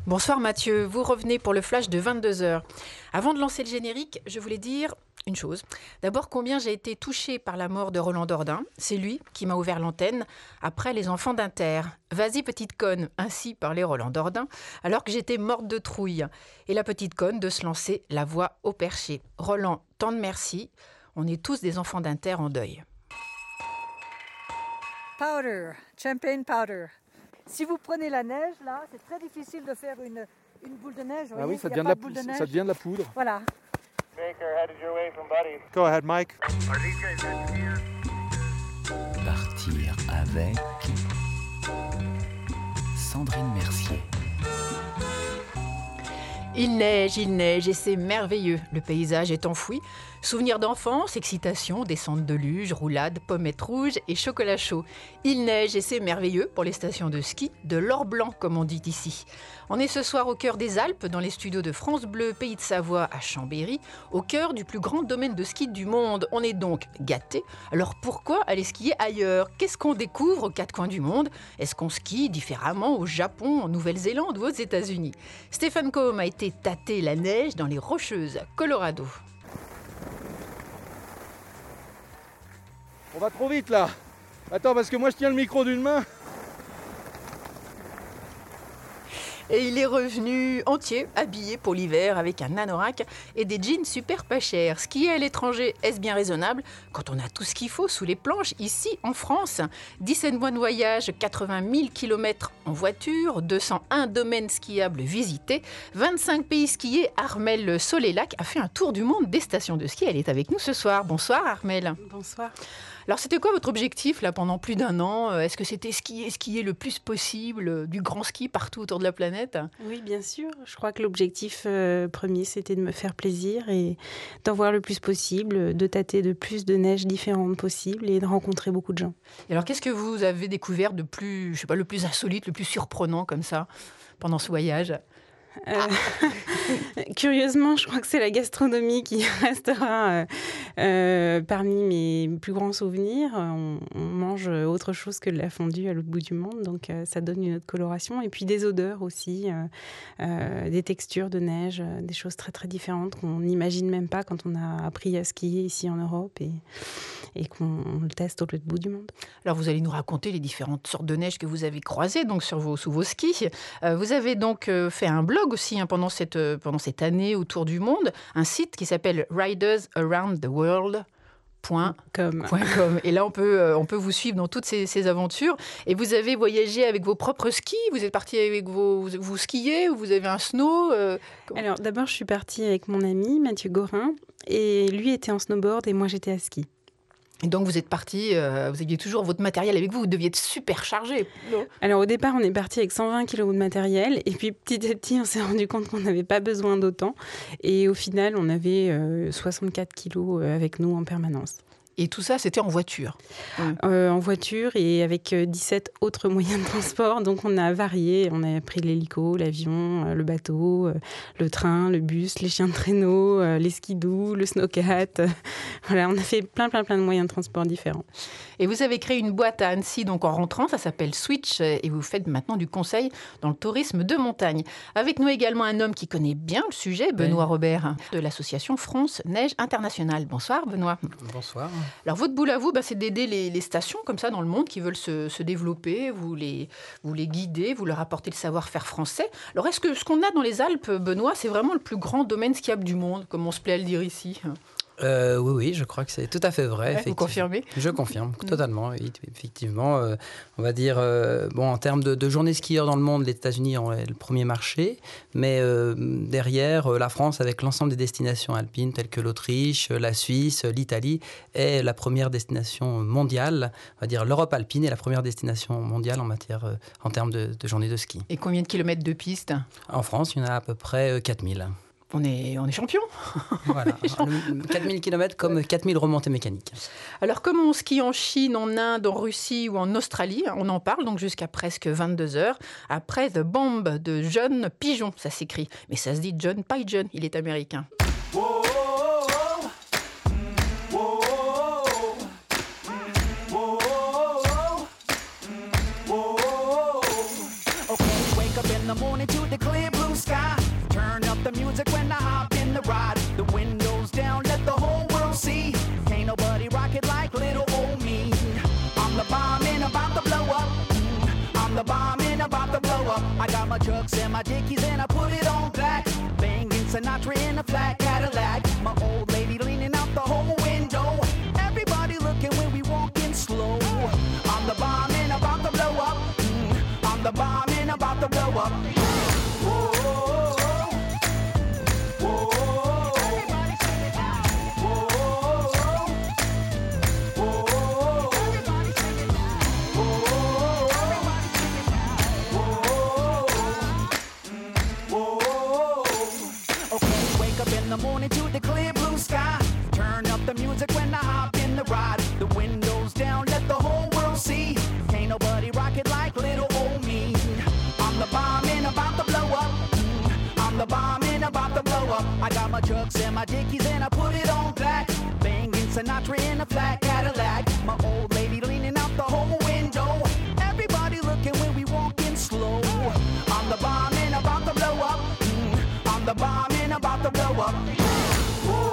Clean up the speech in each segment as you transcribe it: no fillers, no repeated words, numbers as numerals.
Bonsoir Mathieu, vous revenez pour le flash de 22h. Avant de lancer le générique, je voulais dire une chose. D'abord, combien j'ai été touchée par la mort de Roland Dordain. C'est lui qui m'a ouvert l'antenne après Les Enfants d'Inter. Vas-y petite conne, ainsi parlait Roland Dordain, alors que j'étais morte de trouille. Et la petite conne de se lancer la voix au perché. Roland, tant de merci. On est tous des enfants d'Inter en deuil. Powder, champagne powder. Si vous prenez la neige, là, c'est très difficile de faire une boule de neige. Ah oui, ça devient de la poudre. Voilà. Baker, headed your way from Buddy. Go ahead, Mike. Partir avec Sandrine Mercier. Il neige et c'est merveilleux. Le paysage est enfoui. Souvenirs d'enfance, excitation, descente de luge, roulade, pommettes rouges et chocolat chaud. Il neige et c'est merveilleux pour les stations de ski, de l'or blanc comme on dit ici. On est ce soir au cœur des Alpes, dans les studios de France Bleu, Pays de Savoie à Chambéry, au cœur du plus grand domaine de ski du monde. On est donc gâtés. Alors pourquoi aller skier ailleurs ? Qu'est-ce qu'on découvre aux quatre coins du monde ? Est-ce qu'on skie différemment au Japon, en Nouvelle-Zélande ou aux États-Unis ? Stéphane Combe a été tâter la neige dans les Rocheuses, Colorado. On va trop vite là. Attends, parce que moi je tiens le micro d'une main. Et il est revenu entier, habillé pour l'hiver, avec un anorak et des jeans super pas chers. Skier à l'étranger, est-ce bien raisonnable quand on a tout ce qu'il faut sous les planches, ici en France ? 17 mois de voyage, 80 000 km en voiture, 201 domaines skiables visités, 25 pays skiés. Armelle Solélac a fait un tour du monde des stations de ski. Elle est avec nous ce soir. Bonsoir Armelle. Bonsoir. Alors c'était quoi votre objectif là pendant plus d'un an ? Est-ce que c'était skier le plus possible, du grand ski partout autour de la planète ? Oui, bien sûr. Je crois que l'objectif premier, c'était de me faire plaisir et d'en voir le plus possible, de tâter de plus de neige différentes possible et de rencontrer beaucoup de gens. Et alors qu'est-ce que vous avez découvert de plus, je sais pas, le plus insolite, le plus surprenant comme ça pendant ce voyage ? Curieusement, je crois que c'est la gastronomie qui restera parmi mes plus grands souvenirs. On mange autre chose que de la fondue à l'autre bout du monde, donc ça donne une autre coloration. Et puis des odeurs aussi, des textures de neige, des choses très très différentes qu'on n'imagine même pas quand on a appris à skier ici en Europe et qu'on le teste au l'autre bout du monde. Alors vous allez nous raconter les différentes sortes de neige que vous avez croisées donc sous vos skis. Vous avez donc fait un blog aussi pendant cette année autour du monde, un site qui s'appelle ridersaroundtheworld.com. Et là, on peut vous suivre dans toutes ces aventures. Et vous avez voyagé avec vos propres skis ? Vous êtes parti avec vous skiez ou vous avez un snow Alors, d'abord, je suis partie avec mon ami Mathieu Gorin. Et lui était en snowboard et moi, j'étais à ski. Et donc, vous êtes parti, vous aviez toujours votre matériel avec vous deviez être super chargé. Alors, au départ, on est parti avec 120 kilos de matériel. Et puis, petit à petit, on s'est rendu compte qu'on n'avait pas besoin d'autant. Et au final, on avait 64 kilos avec nous en permanence. Et tout ça, c'était en voiture. En voiture et avec 17 autres moyens de transport. Donc, on a varié. On a pris l'hélico, l'avion, le bateau, le train, le bus, les chiens de traîneau, les skidoo, le snowcat. Voilà, on a fait plein de moyens de transport différents. Et vous avez créé une boîte à Annecy, donc en rentrant, ça s'appelle Switch, et vous faites maintenant du conseil dans le tourisme de montagne. Avec nous également un homme qui connaît bien le sujet, Benoît Robert, de l'association France Neige Internationale. Bonsoir Benoît. Bonsoir. Alors votre boulot à vous, c'est d'aider les stations comme ça dans le monde qui veulent se développer, vous les guidez, vous leur apportez le savoir-faire français. Alors est-ce que ce qu'on a dans les Alpes, Benoît, c'est vraiment le plus grand domaine skiable du monde, comme on se plaît à le dire ici ? Oui, je crois que c'est tout à fait vrai. Ouais, vous confirmez ? Je confirme, totalement. Oui, effectivement, on va dire, en termes de journées skieurs dans le monde, les États-Unis ont le premier marché, mais derrière, la France, avec l'ensemble des destinations alpines, telles que l'Autriche, la Suisse, l'Italie, est la première destination mondiale. On va dire, l'Europe alpine est la première destination mondiale en termes de journées de ski. Et combien de kilomètres de piste ? En France, il y en a à peu près 4000. On est champion. Voilà, 4000 km comme 4000 remontées mécaniques. Alors, comme on skie en Chine, en Inde, en Russie ou en Australie, on en parle donc jusqu'à presque 22 heures. Après The Bomb de John Pigeon, ça s'écrit. Mais ça se dit John Pigeon, il est américain. the morning to the clean. clear blue sky. Turn up the music when I hop in the ride. The windows down, let the whole world see. Ain't nobody rock it like little old me. I'm the bomb and about to blow up. I'm the bomb and about to blow up. I got my trucks and my dickies and I put it on black. Banging Sinatra in a flat Cadillac. My old lady leaning out the whole window. Everybody looking when we walking slow. I'm the bomb and about to blow up. I'm the bomb and about to blow up. Whoa. In the morning to the clear blue sky. Turn up the music when I hop in the ride. The windows down, let the whole world see. Ain't nobody rock it like little old me. I'm the bomb and about to blow up. I'm the bomb and about to blow up. I got my trucks and my dickies and I put it on black. Banging Sinatra in a flat Cadillac. My old lady leaning out the whole window. Everybody looking when we walking slow. I'm the bomb and about to blow up. I'm the bomb and about to blow up. Whoa.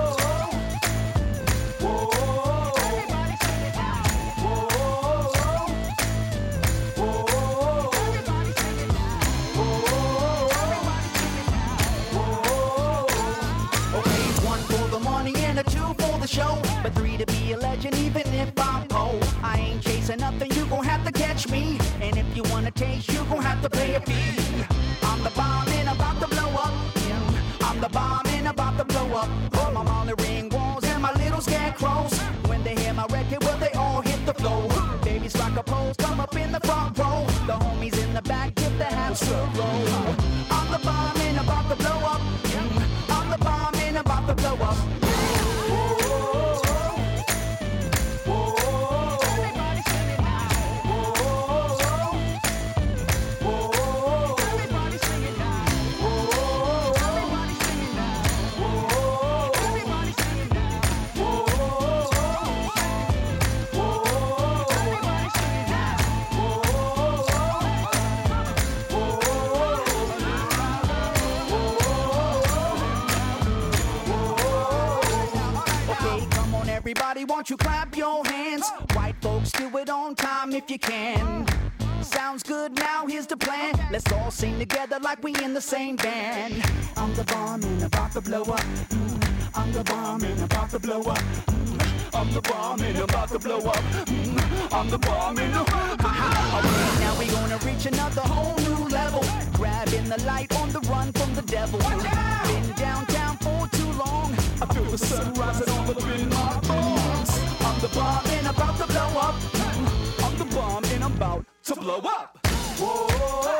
Show, but 3 to be a legend, even if I'm cold. I ain't chasing nothing, you gon' have to catch me. And if you wanna taste, you gon' have to pay a fee. I'm the bomb and about to blow up. I'm the bomb and about to blow up. All my monitoring walls and my little scarecrows. When they hear my record, well, they all hit the floor. Babies rock a pose, come up in the front row. The homies in the back give the half roll. I'm the bomb and about to blow up. I'm the bomb and about to blow up. Everybody, won't you clap your hands? White folks, do it on time if you can. Sounds good, now here's the plan. Let's all sing together like we in the same band. I'm the bomb and about to blow up. I'm the bomb and about to blow up. I'm the bomb and about to blow up. I'm the bomb and okay, now we gonna reach another whole new level. Grabbing the light on the run from the devil. Been downtown for too long. I feel the sun rising all up in my bones. I'm the bomb and about to blow up. I'm the bomb and I'm about to blow up. Whoa.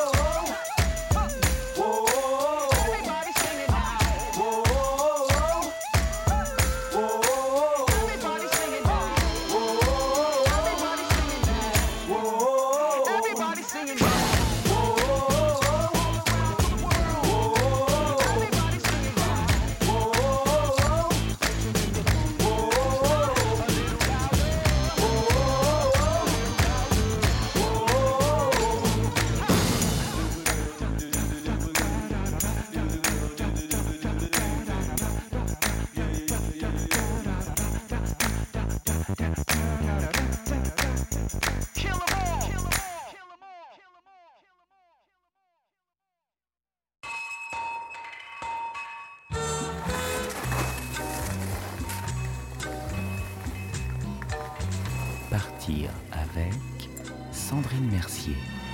Partir avec Sandrine Mercier.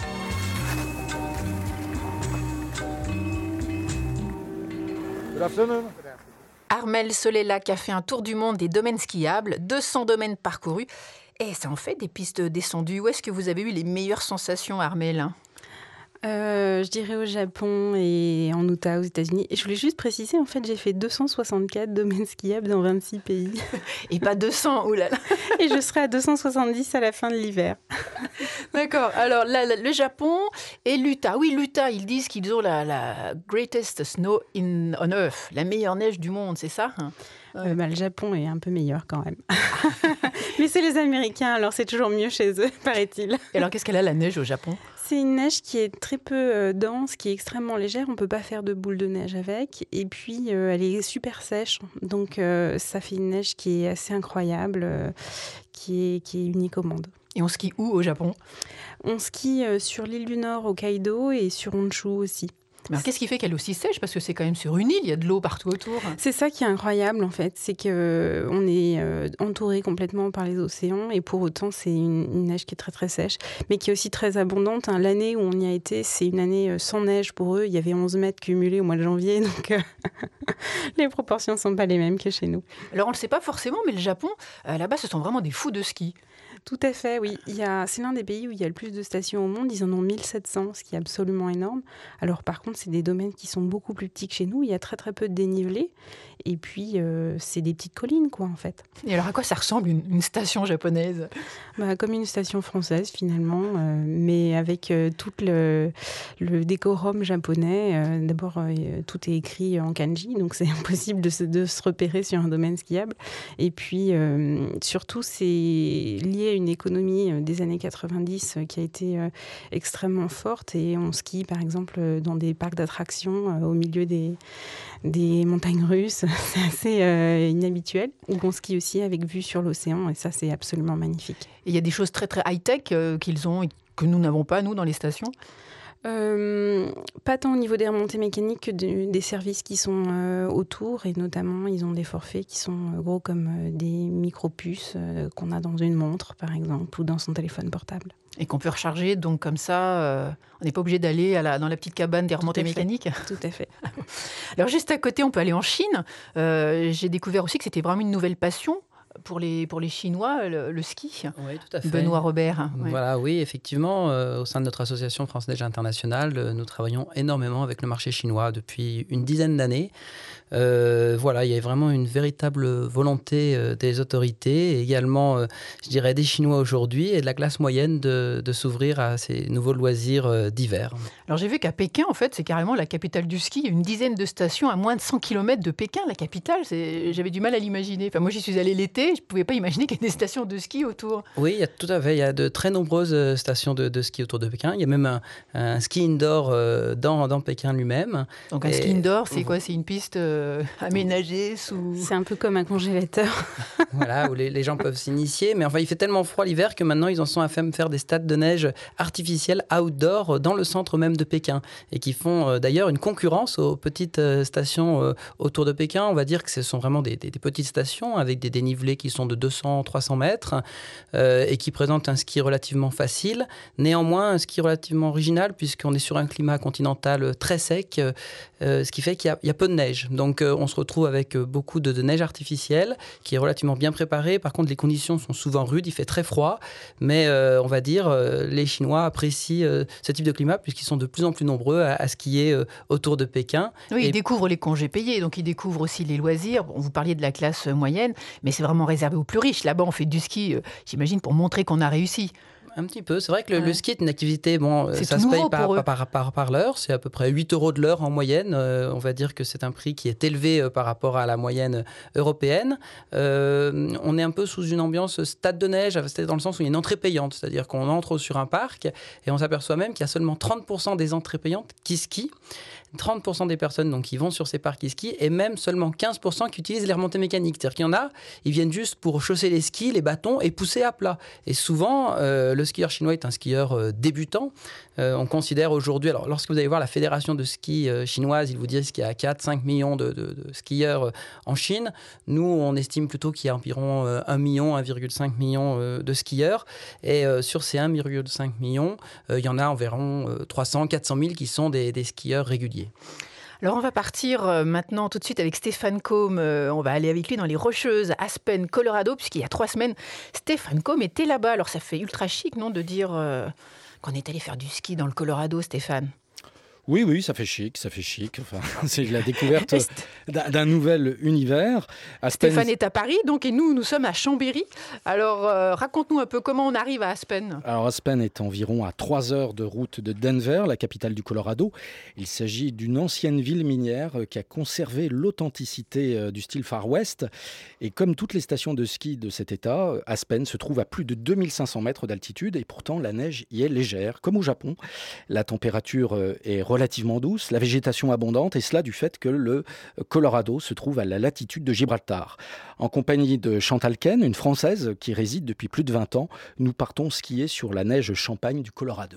Good afternoon. Armel Solella qui a fait un tour du monde des domaines skiables, 200 domaines parcourus. Et ça en fait des pistes descendues. Où est-ce que vous avez eu les meilleures sensations, Armel ? Je dirais au Japon et en Utah, aux États-Unis. Et je voulais juste préciser, en fait, j'ai fait 264 domaines skiables dans 26 pays. Et pas 200, oulala. Et je serai à 270 à la fin de l'hiver. D'accord. Alors, le Japon et l'Utah. Oui, l'Utah, ils disent qu'ils ont la greatest snow on Earth, la meilleure neige du monde, c'est ça ? Le Japon est un peu meilleur quand même. Mais c'est les Américains, alors c'est toujours mieux chez eux, paraît-il. Et alors, qu'est-ce qu'elle a, la neige au Japon ? c'est une neige qui est très peu dense, qui est extrêmement légère. On ne peut pas faire de boule de neige avec. Et puis, elle est super sèche. Donc, ça fait une neige qui est assez incroyable, qui est unique au monde. Et on skie où au Japon ? On skie sur l'île du Nord, Hokkaido, et sur Honshu aussi. Mais alors, qu'est-ce qui fait qu'elle est aussi sèche ? Parce que c'est quand même sur une île, il y a de l'eau partout autour. C'est ça qui est incroyable en fait, c'est qu'on est entouré complètement par les océans et pour autant c'est une neige qui est très très sèche, mais qui est aussi très abondante. L'année où on y a été, c'est une année sans neige pour eux. Il y avait 11 mètres cumulés au mois de janvier, donc les proportions ne sont pas les mêmes que chez nous. Alors on ne le sait pas forcément, mais le Japon, là-bas, ce sont vraiment des fous de ski. Tout à fait, oui. C'est l'un des pays où il y a le plus de stations au monde. Ils en ont 1700, ce qui est absolument énorme. Alors par contre, c'est des domaines qui sont beaucoup plus petits que chez nous. Il y a très très peu de dénivelé. Et puis, c'est des petites collines, quoi, en fait. Et alors à quoi ça ressemble une station japonaise ? Comme une station française, finalement, mais avec tout le décorum japonais. D'abord, tout est écrit en kanji, donc c'est impossible de se repérer sur un domaine skiable. Et puis, surtout, c'est lié à une économie des années 90 qui a été extrêmement forte. Et on skie, par exemple, dans des parcs d'attractions au milieu des montagnes russes. C'est assez inhabituel. Où on skie aussi avec vue sur l'océan. Et ça, c'est absolument magnifique. Et il y a des choses très très high-tech qu'ils ont et que nous n'avons pas, nous, dans les stations ? Pas tant au niveau des remontées mécaniques que des services qui sont autour, et notamment ils ont des forfaits qui sont gros comme des micro-puces qu'on a dans une montre par exemple ou dans son téléphone portable. Et qu'on peut recharger, donc comme ça, on n'est pas obligé d'aller dans la petite cabane des remontées mécaniques. Tout à fait. Alors juste à côté, on peut aller en Chine. J'ai découvert aussi que c'était vraiment une nouvelle passion pour les Chinois, le ski. Oui, tout à fait. Benoît Robert. Ouais. Voilà, oui, effectivement, au sein de notre association France Neige Internationale, nous travaillons énormément avec le marché chinois depuis une dizaine d'années. Voilà, il y a vraiment une véritable volonté des autorités, et également, je dirais, des Chinois aujourd'hui et de la classe moyenne de s'ouvrir à ces nouveaux loisirs d'hiver. Alors j'ai vu qu'à Pékin, en fait, c'est carrément la capitale du ski. Il y a une dizaine de stations à moins de 100 km de Pékin, la capitale. J'avais du mal à l'imaginer. Enfin, moi, j'y suis allée l'été. Je ne pouvais pas imaginer qu'il y ait des stations de ski autour. Oui, tout à fait. Il y a de très nombreuses stations de ski autour de Pékin. Il y a même un ski indoor dans Pékin lui-même. Donc un ski indoor, c'est quoi ? C'est une piste aménagée sous... C'est un peu comme un congélateur. Voilà, où les gens peuvent s'initier. Mais enfin, il fait tellement froid l'hiver que maintenant, ils en sont à faire des stades de neige artificiels outdoor dans le centre même de Pékin. Et qui font d'ailleurs une concurrence aux petites stations autour de Pékin. On va dire que ce sont vraiment des petites stations avec des dénivelés qui sont de 200-300 mètres et qui présentent un ski relativement facile. Néanmoins, un ski relativement original puisqu'on est sur un climat continental très sec, ce qui fait qu'il y a peu de neige. Donc, on se retrouve avec beaucoup de neige artificielle qui est relativement bien préparée. Par contre, les conditions sont souvent rudes, il fait très froid. Mais on va dire, les Chinois apprécient ce type de climat puisqu'ils sont de plus en plus nombreux à skier autour de Pékin. Oui, ils découvrent les congés payés, donc ils découvrent aussi les loisirs. Bon, vous parliez de la classe moyenne, mais c'est vraiment réservé aux plus riches. Là-bas, on fait du ski, j'imagine, pour montrer qu'on a réussi. Un petit peu. C'est vrai que le ski est une activité, ça se paye par l'heure. C'est à peu près 8 € de l'heure en moyenne. On va dire que c'est un prix qui est élevé par rapport à la moyenne européenne. On est un peu sous une ambiance stade de neige, c'est dans le sens où il y a une entrée payante. C'est-à-dire qu'on entre sur un parc et on s'aperçoit même qu'il y a seulement 30% des entrées payantes qui skient. 30% des personnes donc, qui vont sur ces parcs qui skient et même seulement 15% qui utilisent les remontées mécaniques. C'est-à-dire qu'il y en a, ils viennent juste pour chausser les skis, les bâtons et pousser à plat. Et souvent, le skieur chinois est un skieur débutant. On considère aujourd'hui, alors lorsque vous allez voir la fédération de ski chinoise, ils vous disent qu'il y a 4-5 millions de skieurs en Chine. Nous, on estime plutôt qu'il y a environ 1 million, 1,5 million de skieurs. Et sur ces 1,5 million, il y en a environ 300-400 000 qui sont des skieurs réguliers. Alors on va partir maintenant tout de suite avec Stéphane Combe. On va aller avec lui dans les Rocheuses, Aspen, Colorado, puisqu'il y a 3 semaines, Stéphane Combe était là-bas. Alors ça fait ultra chic, non, de dire qu'on est allé faire du ski dans le Colorado, Stéphane ? Oui, ça fait chic. Enfin, c'est la découverte d'un nouvel univers. Aspen... Stéphane est à Paris, donc, et nous sommes à Chambéry. Alors, raconte-nous un peu comment on arrive à Aspen. Alors, Aspen est environ à 3 heures de route de Denver, la capitale du Colorado. Il s'agit d'une ancienne ville minière qui a conservé l'authenticité du style Far West. Et comme toutes les stations de ski de cet état, Aspen se trouve à plus de 2500 mètres d'altitude et pourtant la neige y est légère, comme au Japon. La température est relativement douce, la végétation abondante, et cela du fait que le Colorado se trouve à la latitude de Gibraltar. En compagnie de Chantal Ken, une Française qui réside depuis plus de 20 ans, nous partons skier sur la neige champagne du Colorado.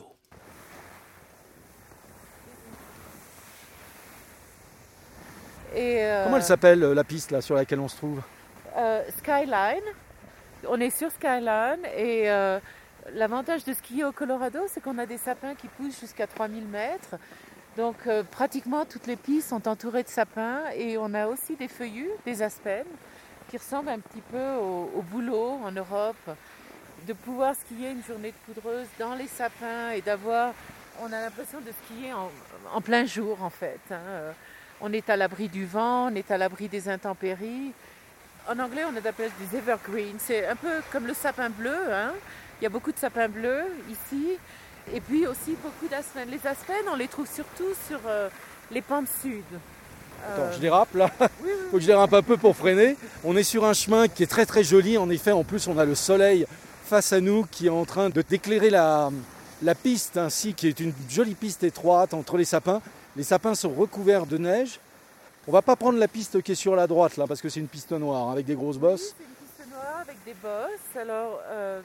Comment elle s'appelle la piste là, sur laquelle on se trouve? Skyline. On est sur Skyline et l'avantage de skier au Colorado, c'est qu'on a des sapins qui poussent jusqu'à 3000 mètres. Donc pratiquement toutes les pistes sont entourées de sapins et on a aussi des feuillus, des aspens, qui ressemblent un petit peu au bouleau en Europe. De pouvoir skier une journée de poudreuse dans les sapins et on a l'impression de skier en plein jour en fait. On est à l'abri du vent, on est à l'abri des intempéries. En anglais, on les appelle des evergreens. C'est un peu comme le sapin bleu. Il y a beaucoup de sapins bleus ici. Et puis aussi beaucoup d'aspens. Les aspens, on les trouve surtout sur les pentes sud. Attends, je dérape là. Oui. Faut que je dérape un peu pour freiner. On est sur un chemin qui est très très joli. En effet, en plus, on a le soleil face à nous qui est en train d'éclairer la piste ainsi, qui est une jolie piste étroite entre les sapins. Les sapins sont recouverts de neige. On va pas prendre la piste qui est sur la droite là parce que c'est une piste noire avec des grosses bosses. Oui, c'est une piste noire avec des bosses. Alors,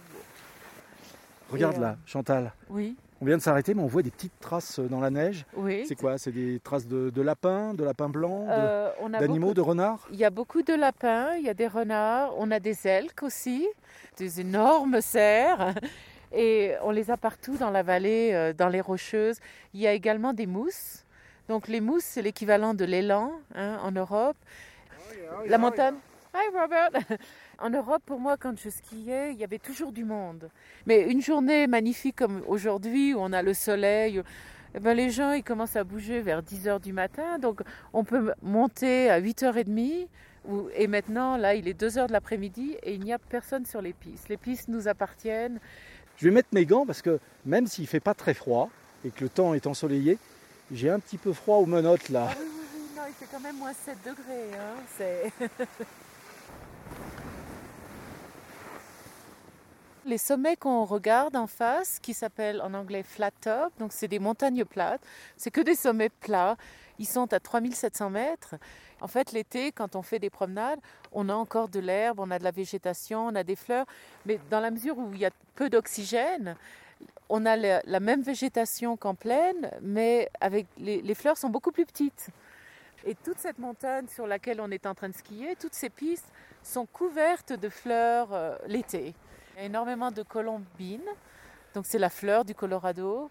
regarde là, Chantal. Oui. On vient de s'arrêter, mais on voit des petites traces dans la neige. Oui. C'est quoi? C'est des traces de lapins blancs, d'animaux, de renards? Il y a beaucoup de lapins, il y a des renards, on a des elks aussi, des énormes cerfs. Et on les a partout dans la vallée, dans les rocheuses. Il y a également des mousses. Donc les mousses, c'est l'équivalent de l'élan en Europe. La montagne. Hi Robert. En Europe, pour moi, quand je skiais, il y avait toujours du monde. Mais une journée magnifique comme aujourd'hui, où on a le soleil, les gens ils commencent à bouger vers 10h du matin. Donc on peut monter à 8h30. Et maintenant, là, il est 2h de l'après-midi et il n'y a personne sur les pistes. Les pistes nous appartiennent. Je vais mettre mes gants parce que même s'il ne fait pas très froid et que le temps est ensoleillé, j'ai un petit peu froid aux menottes là. Ah oui, non, il fait quand même moins 7 degrés. C'est... Les sommets qu'on regarde en face, qui s'appellent en anglais flat top, donc c'est des montagnes plates, c'est que des sommets plats. Ils sont à 3700 mètres. En fait, l'été, quand on fait des promenades, on a encore de l'herbe, on a de la végétation, on a des fleurs. Mais dans la mesure où il y a peu d'oxygène, on a la même végétation qu'en plaine, mais avec les fleurs sont beaucoup plus petites. Et toute cette montagne sur laquelle on est en train de skier, toutes ces pistes sont couvertes de fleurs l'été. Il y a énormément de colombines, donc c'est la fleur du Colorado.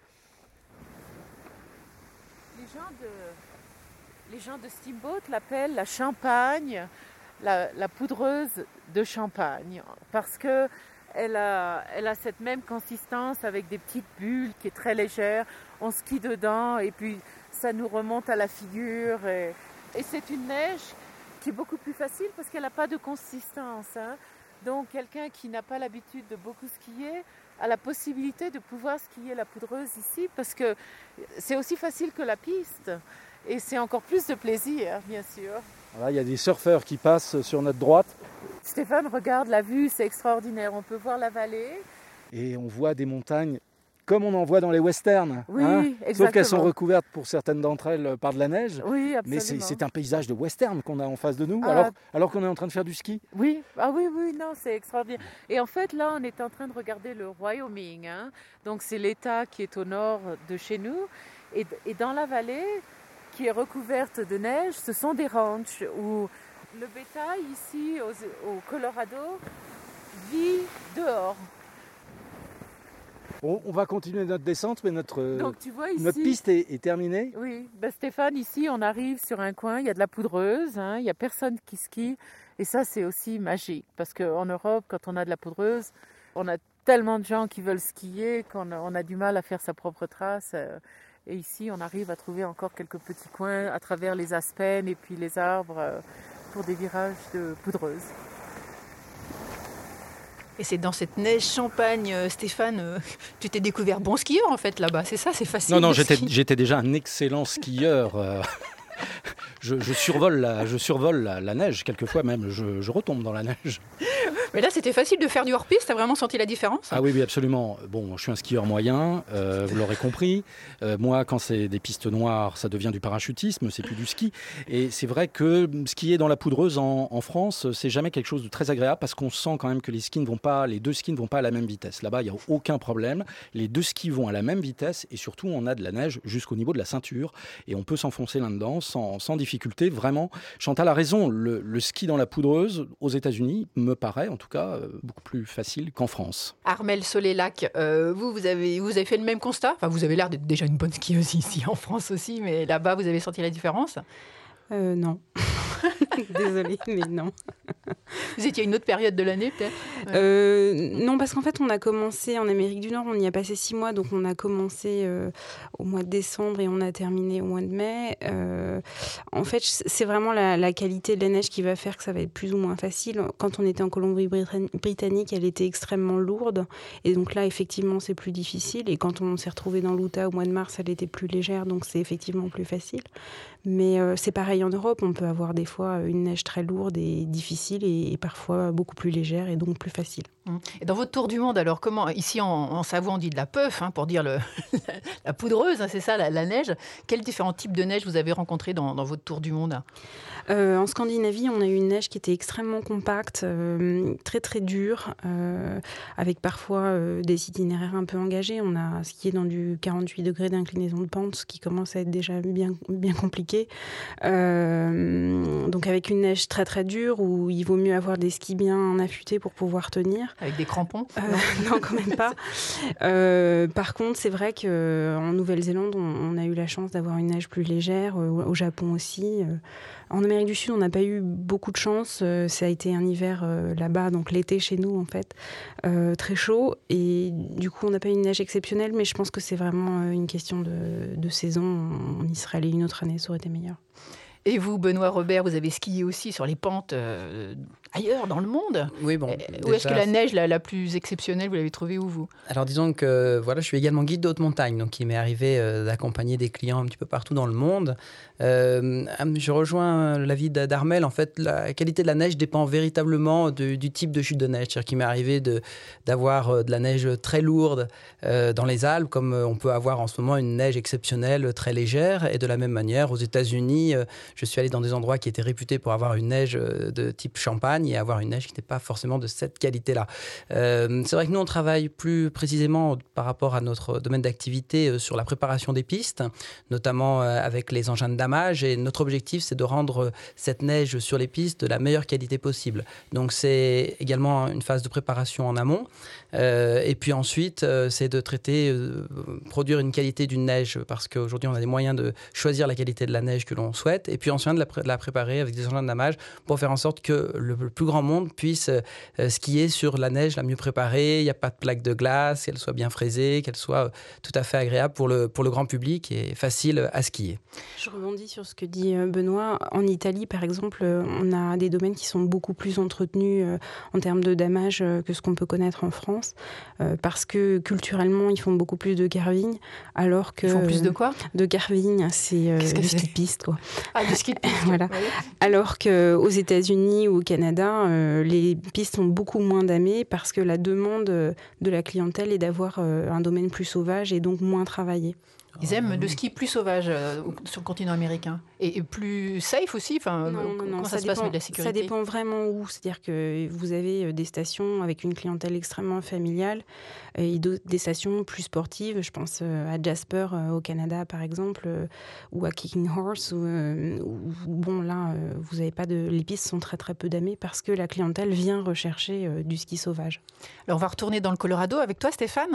Les gens de Steamboat l'appellent la champagne, la poudreuse de champagne, parce que elle a cette même consistance avec des petites bulles qui est très légère. On skie dedans et puis ça nous remonte à la figure. Et c'est une neige qui est beaucoup plus facile parce qu'elle n'a pas de consistance. Donc quelqu'un qui n'a pas l'habitude de beaucoup skier a la possibilité de pouvoir skier la poudreuse ici parce que c'est aussi facile que la piste. Et c'est encore plus de plaisir, bien sûr. Voilà, il y a des surfeurs qui passent sur notre droite. Stéphane, regarde la vue, c'est extraordinaire. On peut voir la vallée. Et on voit des montagnes comme on en voit dans les westerns. Oui, exactement. Sauf qu'elles sont recouvertes pour certaines d'entre elles par de la neige. Oui, absolument. Mais c'est un paysage de western qu'on a en face de nous, alors qu'on est en train de faire du ski. Oui, non, c'est extraordinaire. Et en fait, là, on est en train de regarder le Wyoming. Donc, c'est l'État qui est au nord de chez nous. Et dans la vallée, qui est recouverte de neige, ce sont des ranchs où le bétail, ici, au Colorado, vit dehors. On va continuer notre descente, mais notre ici, piste est terminée. Oui, Stéphane, ici, on arrive sur un coin, il y a de la poudreuse, il n'y a personne qui skie. Et ça, c'est aussi magique, parce qu'en Europe, quand on a de la poudreuse, on a tellement de gens qui veulent skier qu'on a du mal à faire sa propre trace. Et ici, on arrive à trouver encore quelques petits coins à travers les aspens et puis les arbres pour des virages de poudreuse. Et c'est dans cette neige champagne, Stéphane, tu t'es découvert bon skieur en fait là-bas, c'est ça, c'est facile. Non, j'étais déjà un excellent skieur. Je survole la neige, quelquefois même, je retombe dans la neige. Mais là, c'était facile de faire du hors-piste, t'as vraiment senti la différence ? Ah oui, absolument. Bon, je suis un skieur moyen, vous l'aurez compris. Moi, quand c'est des pistes noires, ça devient du parachutisme, c'est plus du ski. Et c'est vrai que skier dans la poudreuse en France, c'est jamais quelque chose de très agréable parce qu'on sent quand même que les deux skis ne vont pas à la même vitesse. Là-bas, il n'y a aucun problème. Les deux skis vont à la même vitesse et surtout, on a de la neige jusqu'au niveau de la ceinture et on peut s'enfoncer là-dedans sans difficulté. Vraiment, Chantal a raison. Le ski dans la poudreuse aux États-Unis me paraît, en tout cas, beaucoup plus facile qu'en France. Armelle Solélac, vous avez fait le même constat ? Enfin, vous avez l'air d'être déjà une bonne skieuse ici en France aussi, mais là-bas, vous avez senti la différence ? Non. Désolée, mais non. Vous étiez à une autre période de l'année, peut-être ? Non, parce qu'en fait, on a commencé en Amérique du Nord, on y a passé 6 mois, donc on a commencé au mois de décembre et on a terminé au mois de mai. En fait, c'est vraiment la qualité de la neige qui va faire que ça va être plus ou moins facile. Quand on était en Colombie-Britannique, elle était extrêmement lourde, et donc là, effectivement, c'est plus difficile. Et quand on s'est retrouvé dans l'Utah au mois de mars, elle était plus légère, donc c'est effectivement plus facile. Mais c'est pareil en Europe, on peut avoir des fois une neige très lourde et difficile et parfois beaucoup plus légère et donc plus facile. Et dans votre tour du monde, alors comment, ici en Savoie on dit de la puff, pour dire la poudreuse, c'est ça la neige. Quels différents types de neige vous avez rencontrés dans votre tour du monde ? En Scandinavie, on a eu une neige qui était extrêmement compacte, très très dure, avec parfois des itinéraires un peu engagés. On a skié dans du 48 degrés d'inclinaison de pente, ce qui commence à être déjà bien compliqué. Donc avec une neige très très dure où il vaut mieux avoir des skis bien affûtés pour pouvoir tenir. Avec des crampons ? Non, quand même pas. Par contre, c'est vrai qu'en Nouvelle-Zélande, on a eu la chance d'avoir une neige plus légère, au Japon aussi. En Amérique du Sud, on n'a pas eu beaucoup de chance. Ça a été un hiver là-bas, donc l'été chez nous, en fait, très chaud. Et du coup, on n'a pas eu une neige exceptionnelle, mais je pense que c'est vraiment une question de saison. On y serait allé une autre année, ça aurait été meilleur. Et vous, Benoît Robert, vous avez skié aussi sur les pentes ailleurs dans le monde. Oui, bon. Où est-ce que la neige la plus exceptionnelle, vous l'avez trouvée où, vous ? Alors disons que je suis également guide de haute montagne, donc il m'est arrivé d'accompagner des clients un petit peu partout dans le monde. Je rejoins l'avis d'Armelle. En fait, la qualité de la neige dépend véritablement du type de chute de neige. C'est-à-dire qu'il m'est arrivé d'avoir de la neige très lourde dans les Alpes, comme on peut avoir en ce moment une neige exceptionnelle très légère. Et de la même manière, aux États-Unis, je suis allé dans des endroits qui étaient réputés pour avoir une neige de type Champagne et avoir une neige qui n'était pas forcément de cette qualité-là. C'est vrai que nous, on travaille plus précisément par rapport à notre domaine d'activité sur la préparation des pistes, notamment avec les engins de damage. Et notre objectif, c'est de rendre cette neige sur les pistes de la meilleure qualité possible. Donc, c'est également une phase de préparation en amont. Et puis ensuite, c'est de traiter, produire une qualité d'une neige, parce qu'aujourd'hui, on a des moyens de choisir la qualité de la neige que l'on souhaite. Et puis ensuite, de la préparer avec des engins de damage pour faire en sorte que le plus grand monde puisse skier sur la neige la mieux préparée. Il n'y a pas de plaque de glace, qu'elle soit bien fraisée, qu'elle soit tout à fait agréable pour le grand public et facile à skier. Je rebondis sur ce que dit Benoît. En Italie, par exemple, on a des domaines qui sont beaucoup plus entretenus en termes de damage que ce qu'on peut connaître en France, parce que culturellement, ils font beaucoup plus de carving, alors que... Ils font plus de quoi ? De carving, c'est du ski de piste, quoi. Ah, du ski de piste. Voilà. Oui. Alors qu'aux États-Unis ou au Canada, les pistes sont beaucoup moins damées parce que la demande de la clientèle est d'avoir un domaine plus sauvage et donc moins travaillé. Ils aiment le ski plus sauvage sur le continent américain et plus safe aussi. Enfin, non, comment ça se passe avec la sécurité ? Ça dépend vraiment où. C'est-à-dire que vous avez des stations avec une clientèle extrêmement familiale et des stations plus sportives. Je pense à Jasper au Canada par exemple, ou à Kicking Horse. Bon là, vous avez pas les pistes sont très très peu damées parce que la clientèle vient rechercher du ski sauvage. Alors on va retourner dans le Colorado avec toi, Stéphane.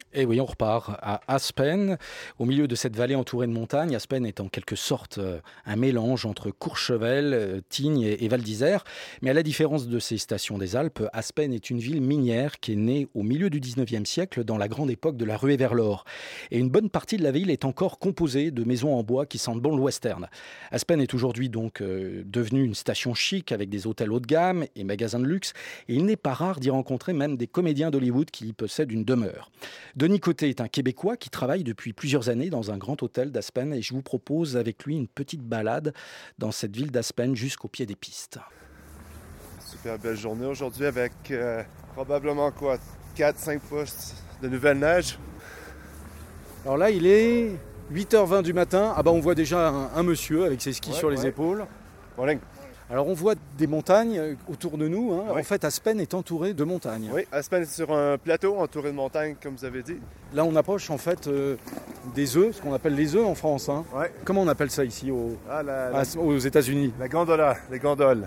Et oui, on repart à Aspen. Au milieu de cette vallée entourée de montagnes, Aspen est en quelque sorte un mélange entre Courchevel, Tignes et Val d'Isère. Mais à la différence de ces stations des Alpes, Aspen est une ville minière qui est née au milieu du 19e siècle dans la grande époque de la ruée vers l'or. Et une bonne partie de la ville est encore composée de maisons en bois qui sentent bon le western. Aspen est aujourd'hui donc devenue une station chic avec des hôtels haut de gamme et magasins de luxe. Et il n'est pas rare d'y rencontrer même des comédiens d'Hollywood qui y possèdent une demeure. Denis Côté est un Québécois qui travaille depuis plusieurs années dans un grand hôtel d'Aspen et je vous propose avec lui une petite balade dans cette ville d'Aspen jusqu'au pied des pistes. Super belle journée aujourd'hui avec probablement 4-5 pouces de nouvelle neige. Alors là, il est 8h20 du matin. Ah bah on voit déjà un monsieur avec ses skis sur les épaules. Morning. Alors on voit des montagnes autour de nous. Hein. En fait, Aspen est entouré de montagnes. Oui, Aspen est sur un plateau entouré de montagnes, comme vous avez dit. Là, on approche en fait des œufs, ce qu'on appelle les œufs en France. Hein. Ouais. Comment on appelle ça ici aux États-Unis? La gondola, la gondole.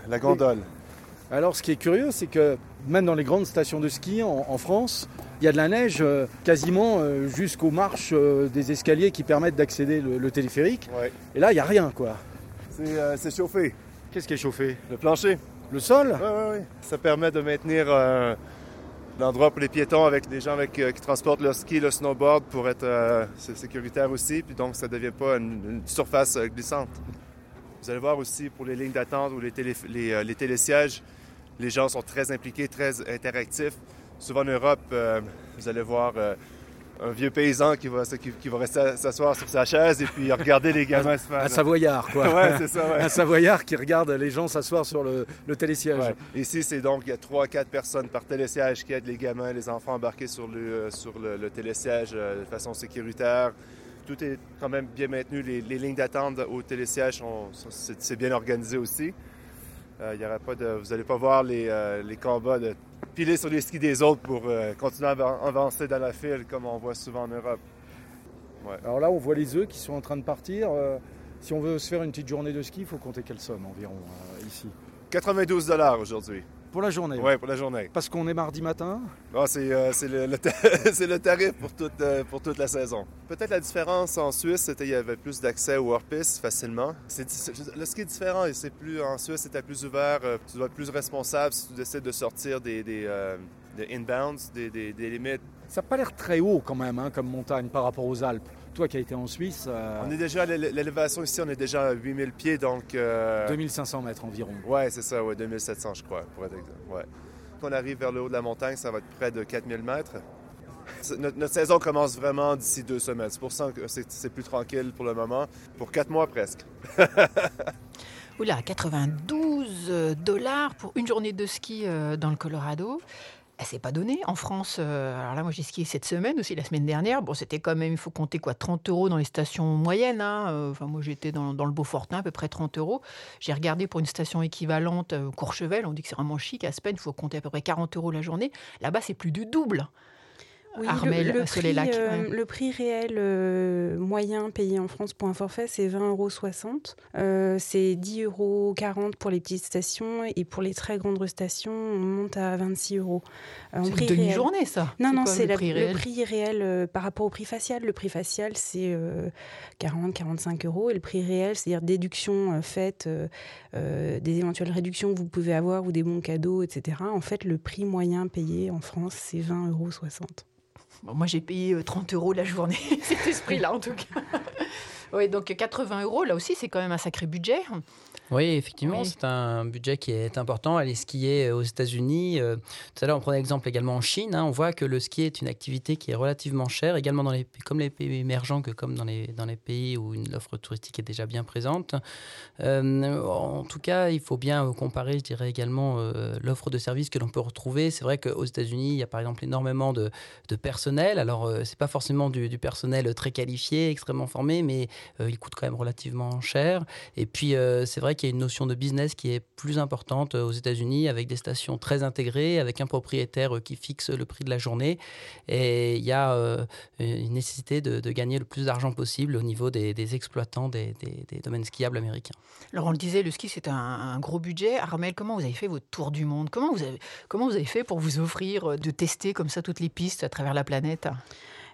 Et alors, ce qui est curieux, c'est que même dans les grandes stations de ski en France, il y a de la neige quasiment jusqu'aux marches des escaliers qui permettent d'accéder le téléphérique. Ouais. Et là, il n'y a rien, quoi. C'est chauffé. Qu'est-ce qui est chauffé? Le plancher. Le sol? Oui. Ça permet de maintenir l'endroit pour les piétons avec des gens qui transportent leur ski, leur snowboard pour être sécuritaire aussi. Puis donc, ça ne devient pas une surface glissante. Vous allez voir aussi pour les lignes d'attente ou les télésièges, les gens sont très impliqués, très interactifs. Souvent en Europe, vous allez voir un vieux paysan qui va rester s'asseoir sur sa chaise et puis regarder les gamins se faire... Un Savoyard, quoi. Ouais, c'est ça, ouais. Un Savoyard qui regarde les gens s'asseoir sur le télésiège. Ouais. Ici, c'est donc, il y a 3-4 personnes par télésiège qui aident les gamins, les enfants embarqués sur le télésiège de façon sécuritaire. Tout est quand même bien maintenu. Les lignes d'attente au télésiège, c'est bien organisé aussi. Vous n'allez pas voir les combats de piler sur les skis des autres pour continuer à avancer dans la file comme on voit souvent en Europe. Ouais. Alors là, on voit les œufs qui sont en train de partir. Si on veut se faire une petite journée de ski, il faut compter quelle somme environ ici? 92 $ aujourd'hui. Pour la journée? Oui, pour la journée. Parce qu'on est mardi matin? Ah, c'est le tarif pour toute la saison. Peut-être la différence en Suisse, c'était qu'il y avait plus d'accès aux hors-pistes facilement. Le ski est différent. En Suisse, c'était plus ouvert. Tu dois être plus responsable si tu décides de sortir des inbounds, des limites. Ça n'a pas l'air très haut quand même, hein, comme montagne par rapport aux Alpes. Toi qui as été en Suisse... On est déjà, l'élévation ici, on est déjà à 8000 pieds, donc... 2500 mètres environ. Oui, c'est ça, 2700 je crois, pour être exact. Ouais. Quand on arrive vers le haut de la montagne, ça va être près de 4000 mètres. Notre saison commence vraiment d'ici 2 semaines. C'est pour ça que c'est plus tranquille pour le moment. Pour 4 mois presque. Oula, 92 $ pour une journée de ski dans le Colorado. C'est pas donné. En France, alors là, moi, j'ai skié cette semaine aussi, la semaine dernière. Bon, c'était quand même, il faut compter 30 € dans les stations moyennes. Hein. Moi, j'étais dans le Beaufortin, à peu près 30 €. J'ai regardé pour une station équivalente, Courchevel, on dit que c'est vraiment chic. À Aspen, il faut compter à peu près 40 € la journée. Là-bas, c'est plus du double. Oui, Armel, sur les lacs. Le prix réel moyen payé en France pour un forfait, c'est 20,60 €. C'est 10,40 € pour les petites stations et pour les très grandes stations, on monte à 26 €. C'est une demi-journée, ça? Non, c'est le prix réel par rapport au prix facial. Le prix facial, c'est 40-45 € et le prix réel, c'est-à-dire déduction faite, des éventuelles réductions que vous pouvez avoir ou des bons cadeaux, etc. En fait, le prix moyen payé en France, c'est 20,60 €. Bon, moi, j'ai payé 30 € la journée, cet esprit-là, en tout cas. Oui, donc 80 €, là aussi, c'est quand même un sacré budget. Oui, effectivement, c'est un budget qui est important. Aller skier aux États-Unis, tout à l'heure, on prenait l'exemple également en Chine. On voit que le ski est une activité qui est relativement chère, également comme les pays émergents que comme dans les pays où l'offre touristique est déjà bien présente. En tout cas, il faut bien comparer, je dirais également, l'offre de services que l'on peut retrouver. C'est vrai qu'aux États-Unis, il y a par exemple énormément de personnel. Alors, c'est pas forcément du personnel très qualifié, extrêmement formé, mais il coûte quand même relativement cher. Et puis, c'est vrai qu'il y a une notion de business qui est plus importante aux États-Unis, avec des stations très intégrées, avec un propriétaire qui fixe le prix de la journée. Et il y a une nécessité de gagner le plus d'argent possible au niveau des exploitants des domaines skiables américains. Alors, on le disait, le ski, c'est un gros budget. Armel, comment vous avez fait votre tour du monde? Comment vous avez fait pour vous offrir de tester comme ça toutes les pistes à travers la planète?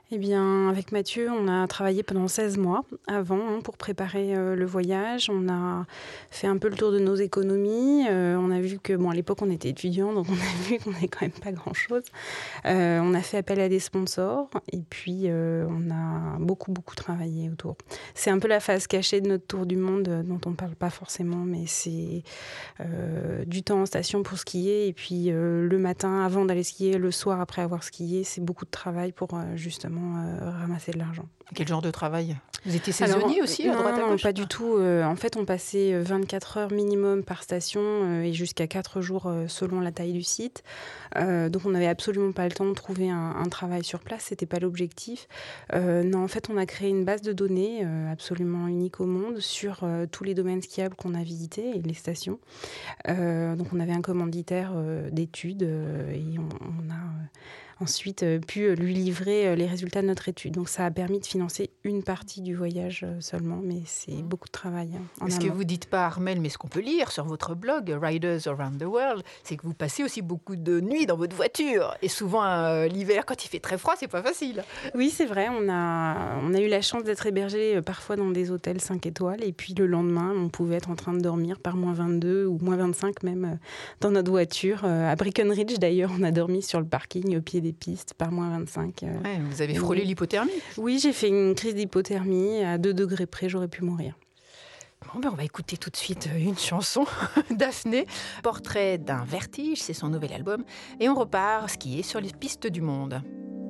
Eh bien, avec Mathieu, on a travaillé pendant 16 mois avant pour préparer le voyage. On a fait un peu le tour de nos économies. On a vu que, à l'époque, on était étudiants, donc on a vu qu'on n'avait quand même pas grand-chose. On a fait appel à des sponsors et puis on a beaucoup travaillé autour. C'est un peu la face cachée de notre tour du monde dont on ne parle pas forcément, mais c'est du temps en station pour skier et puis le matin avant d'aller skier, le soir après avoir skié, c'est beaucoup de travail pour justement ramasser de l'argent. Quel genre de travail ? Vous étiez saisonnier aussi à droite à gauche ? Non, pas du tout. En fait, on passait 24 heures minimum par station et jusqu'à 4 jours selon la taille du site. Donc, on n'avait absolument pas le temps de trouver un travail sur place. Ce n'était pas l'objectif. Non, en fait, on a créé une base de données absolument unique au monde sur tous les domaines skiables qu'on a visités et les stations. Donc, on avait un commanditaire d'études et on a... ensuite pu lui livrer les résultats de notre étude. Donc ça a permis de financer une partie du voyage seulement, mais c'est beaucoup de travail. Ce que vous dites pas, Armelle, mais ce qu'on peut lire sur votre blog, Riders Around the World, c'est que vous passez aussi beaucoup de nuits dans votre voiture. Et souvent, l'hiver, quand il fait très froid, c'est pas facile. Oui, c'est vrai. On a eu la chance d'être hébergés parfois dans des hôtels 5 étoiles. Et puis le lendemain, on pouvait être en train de dormir par moins 22 ou moins 25 même dans notre voiture. À Breckenridge, d'ailleurs, on a dormi sur le parking au pied des pistes par moins 25. Vous avez frôlé l'hypothermie ? Oui, j'ai fait une crise d'hypothermie. À 2 degrés près, j'aurais pu mourir. Bon, on va écouter tout de suite une chanson, Daphné. Portrait d'un vertige, c'est son nouvel album. Et on repart skier sur les pistes du monde.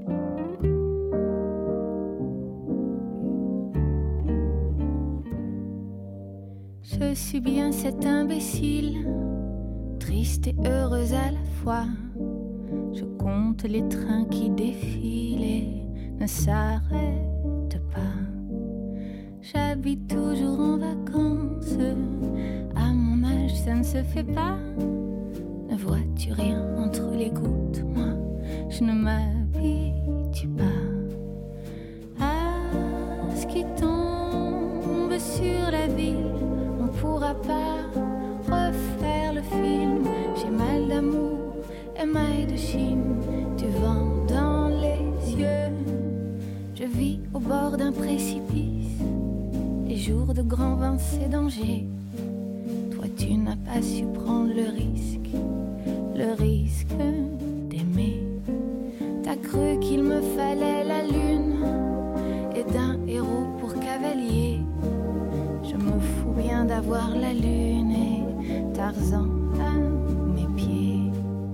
Je suis bien cet imbécile, triste et heureuse à la fois. Je compte les trains qui défilent et ne s'arrêtent pas. J'habite toujours en vacances, à mon âge ça ne se fait pas. Ne vois-tu rien entre les gouttes, moi je ne m'habitue pas à ce qui tombe sur la ville. On pourra pas refaire le film. J'ai mal d'amour, émail de Chine, du vent dans les yeux. Je vis au bord d'un précipice. Les jours de grand vent, c'est danger. Toi, tu n'as pas su prendre le risque d'aimer. T'as cru qu'il me fallait la lune et d'un héros pour cavalier. Je me fous bien d'avoir la lune et Tarzan à mes pieds.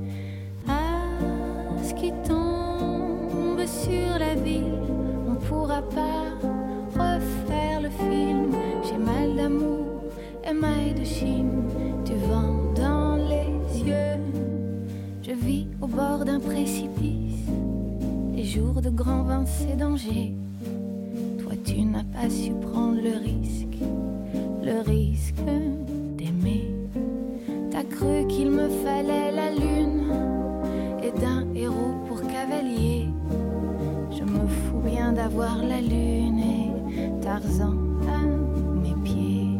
Ah, ce qui tombe sur la ville, on pourra pas refaire le film. J'ai mal d'amour, émail de Chine, du vent dans les yeux. Je vis au bord d'un précipice. Les jours de grand vent, c'est danger. Toi, tu n'as pas su prendre le risque d'aimer. T'as cru qu'il me fallait la lune et d'un héros pour cavalier. Je me fous bien d'avoir la lune et Tarzan à mes pieds.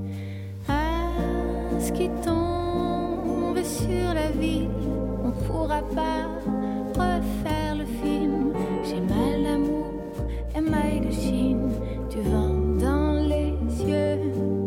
Ah, ce qui tombe sur la ville, on pourra pas refaire le film. J'ai mal d'amour, émail de Chine, du vent dans les yeux.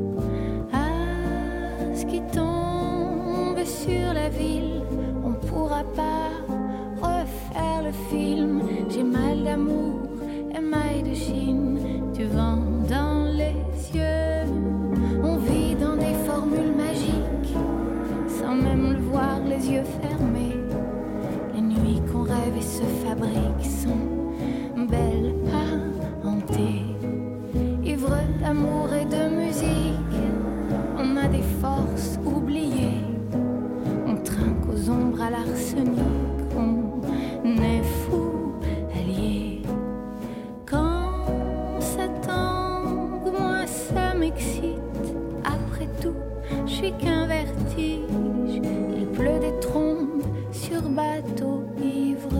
Ah, ce qui tombe sur la ville, on pourra pas refaire le film. J'ai mal d'amour, émail de Chine, du vent dans les yeux. On vit dans des formules magiques, sans même le voir les yeux fermés. Les nuits qu'on rêve et se fabrique sont belles à hanter. Ivre d'amour et de musique, on a des forces oubliées. On trinque aux ombres à l'arsenic, on est fou allié. Quand ça tangue, moi ça m'excite. Après tout, je suis qu'un vertige. Il pleut des trombes sur bateau ivre.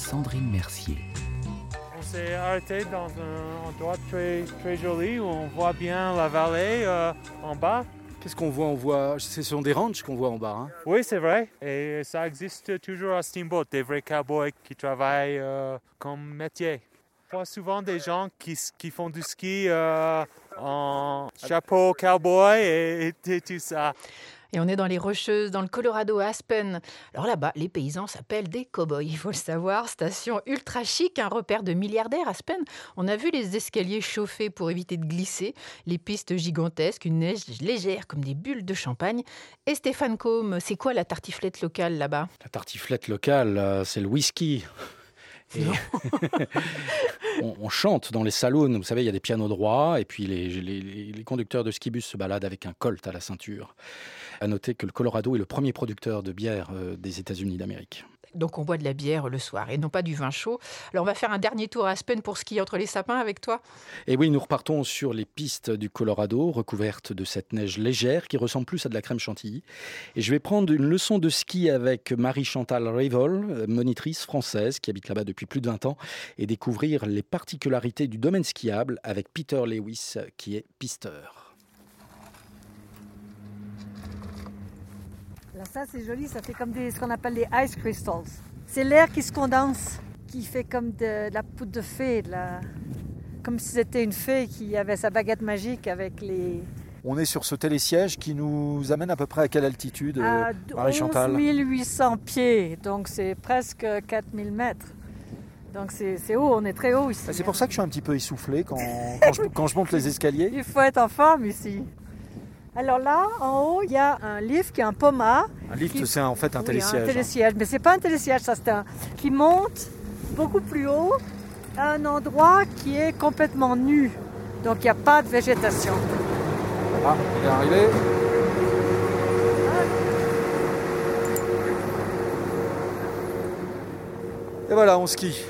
Sandrine Mercier. On s'est arrêté dans un endroit très, très joli où on voit bien la vallée en bas. Qu'est-ce qu'on voit? Ce sont des ranchs qu'on voit en bas. Hein. Oui, c'est vrai. Et ça existe toujours à Steamboat, des vrais cowboys qui travaillent comme métier. On voit souvent des gens qui font du ski en chapeau cowboy et tout ça. Et on est dans les Rocheuses, dans le Colorado à Aspen. Alors là-bas, les paysans s'appellent des cow-boys, il faut le savoir. Station ultra chic, un repère de milliardaires Aspen. On a vu les escaliers chauffés pour éviter de glisser, les pistes gigantesques, une neige légère comme des bulles de champagne. Et Stéphane Combe, c'est quoi la tartiflette locale là-bas? La tartiflette locale, c'est le whisky. Et on chante dans les saloons, vous savez, il y a des pianos droits et puis les conducteurs de skibus se baladent avec un Colt à la ceinture. À noter que le Colorado est le premier producteur de bière des États-Unis d'Amérique. Donc on boit de la bière le soir et non pas du vin chaud. Alors on va faire un dernier tour à Aspen pour skier entre les sapins avec toi. Et oui, nous repartons sur les pistes du Colorado, recouvertes de cette neige légère qui ressemble plus à de la crème chantilly. Et je vais prendre une leçon de ski avec Marie-Chantal Revol, monitrice française qui habite là-bas depuis plus de 20 ans, et découvrir les particularités du domaine skiable avec Peter Lewis qui est pisteur. Là, ça c'est joli, ça fait comme ce qu'on appelle les ice crystals. C'est l'air qui se condense, qui fait comme de la poudre de fée, comme si c'était une fée qui avait sa baguette magique avec les... On est sur ce télésiège qui nous amène à peu près à quelle altitude, Marie-Chantal? 11 800 pieds, donc c'est presque 4000 mètres. Donc c'est haut, on est très haut ici. C'est pour ça que je suis un petit peu essoufflé quand je monte les escaliers. Il faut être en forme ici. Alors là, en haut, il y a un lift qui est un pomma. Un lift, c'est en fait un télésiège. Un télésiège, mais c'est pas un télésiège, ça c'est qui monte beaucoup plus haut à un endroit qui est complètement nu. Donc il n'y a pas de végétation. Ah, il est arrivé. Et voilà, on skie.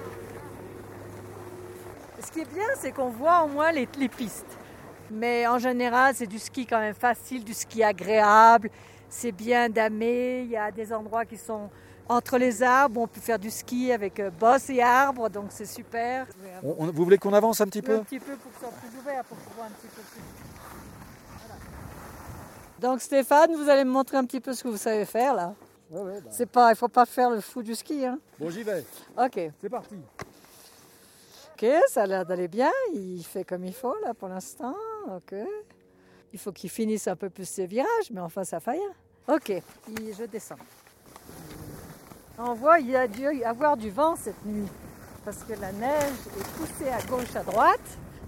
Ce qui est bien, c'est qu'on voit au moins les pistes. Mais en général, c'est du ski quand même facile, du ski agréable. C'est bien damé. Il y a des endroits qui sont entre les arbres. On peut faire du ski avec bosses et arbres, donc c'est super. Vous voulez qu'on avance un petit peu? Un petit peu pour que ce soit plus ouvert, pour pouvoir un petit peu plus. Voilà. Donc Stéphane, vous allez me montrer un petit peu ce que vous savez faire là. Ouais, C'est pas, il faut pas faire le fou du ski. Hein. Bon, j'y vais. Ok. C'est parti. Ok, ça a l'air d'aller bien. Il fait comme il faut là pour l'instant. Ok. Il faut qu'il finisse un peu plus ses virages, mais enfin ça fait rien. Ok, je descends. On voit il y a dû y avoir du vent cette nuit parce que la neige est poussée à gauche, à droite.